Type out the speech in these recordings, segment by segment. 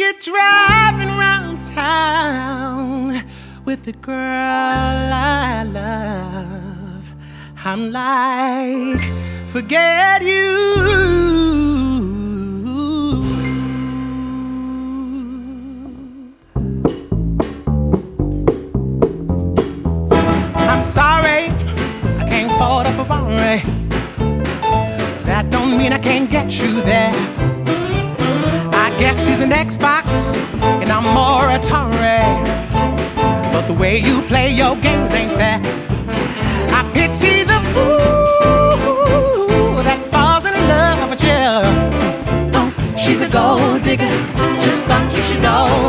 you driving around town with the girl I love, I'm like, forget you. I'm sorry, I can't afford a Ferrari. That don't mean I can't get you there. I guess he's an Xbox and I'm more Atari. But the way you play your games ain't fair. I pity the fool that falls in love with you. Oh, she's a gold digger, just thought you should know.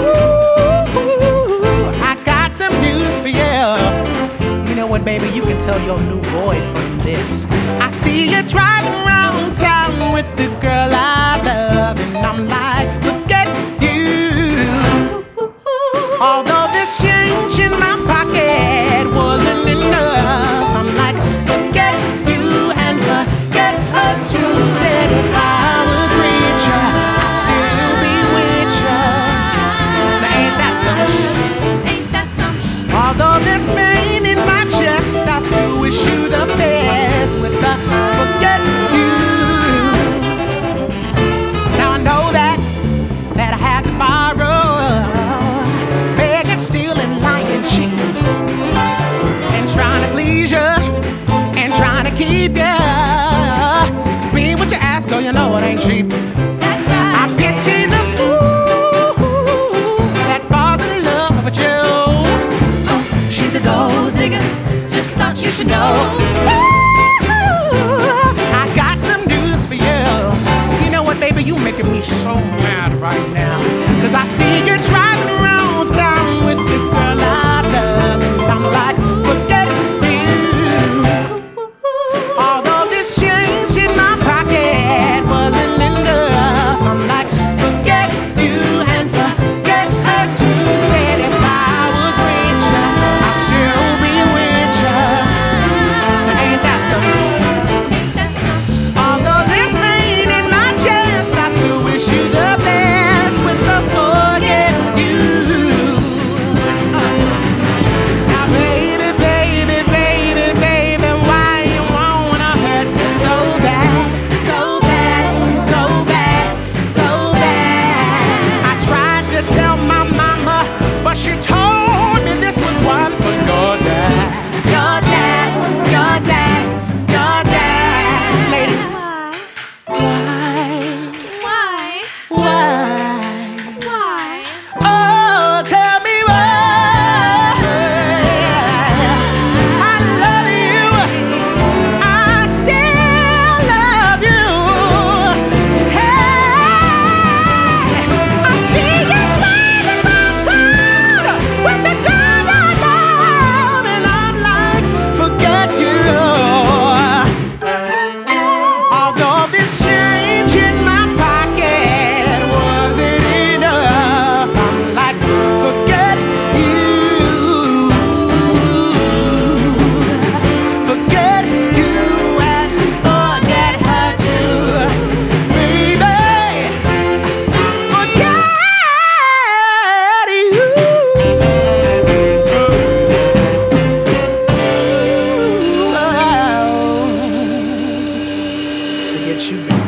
Ooh, I got some news for you. You know what, baby, you can tell your new boyfriend this. I see you driving around town with the girl I love, and I'm like, forget you. Although this change in my pocket wasn't enough, I'm like, forget you and forget her too. Said if I was richer, I'd still be with you. Now ain't that some shit? Although there's pain in my chest, I still wish you the best with the forget you. Now I know that I had to borrow, beg and steal and lie and cheat, and trying to please you and trying to keep you. 'Cause being what you ask, girl, you know it ain't cheap. That's right. I pity the fool that falls in love with you. Oh, she's a gold digger, just thought you should know. I got some news for you. You know what, baby, you making me so mad right now. 'Cause I see you driving around town with the girl I love, and I'm like, forget you. Although this change in my pocket wasn't enough, I'm like, forget you and forget her too. Said if I was richer, I'd still be with you. Now ain't that some shit? Although there's pain in my chest, I still wish you the best with the forget you. Now baby, baby, baby, baby, why you wanna hurt me so bad? So bad, so bad, so bad. I tried to tell my mama, but she told me this was one for your dad. Your dad, your dad, your dad. Ladies, why? Oh, tell me why. I love you, I still love you. Hey, I see you driving my town with the girl I love, and I'm like, forget you. Although this change in my pocket wasn't enough, I'm like, forget you. Forget you and forget her too. Baby, forget you. Forget you, baby.